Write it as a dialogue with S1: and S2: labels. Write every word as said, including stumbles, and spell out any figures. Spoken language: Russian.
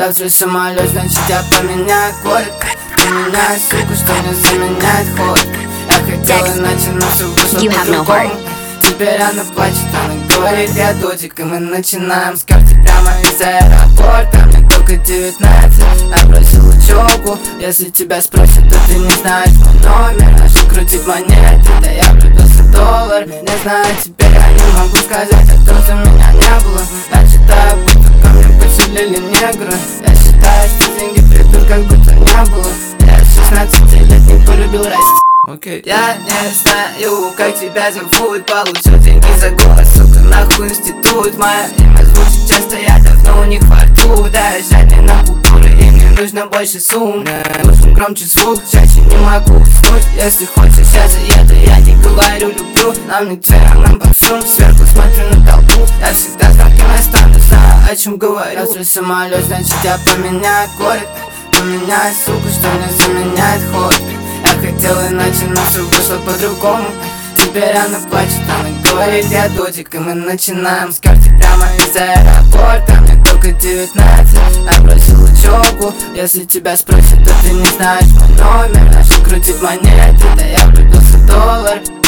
S1: Завтра самолет, значит я поменяю город. Поменяю суку, что не заменяет холод. Я хотел иначе, но все вышло по-другому. Теперь она плачет, она говорит, я дудик. И мы начинаем с карты прямо из аэропорта. Мне только девятнадцать, я бросил учебу. Если тебя спросят, то ты не знаешь мой номер. Начал крутить монеты, да я влюбился в доллар. Не знаю, теперь я не могу сказать, а то за меня не было. Я считаю, будто ко мне поселили негры. Я считаю, что деньги придут, как будто не было. Я шестнадцатилетний полюбил расист. Okay. Я не знаю, как тебя зовут. Получил деньги за голос, сука, нахуй институт. Мое имя звучит часто, я давно у них во рту. Да, я жадный на культуры, и мне нужно больше сумм. Нужен громче звук, чаще не могу уснуть. Если хочешь, я заеду, я не говорю люблю. Нам не цена, нам под шум, сверху смотрю на толпу. Я всегда знал, кем я стану, знаю, о чем говорю. Завтра самолет, значит я поменяю город. Поменяю суку, что не заменяет холод. Я хотел иначе, но все вышло по-другому. Теперь она плачет, она говорит, я дудик. И мы начинаем с карты прямо из аэропорта. Мне только девятнадцать, я бросил учебу. Если тебя спросят, то ты не знаешь мой номер. Начал крутить монеты, да я влюбился в доллар.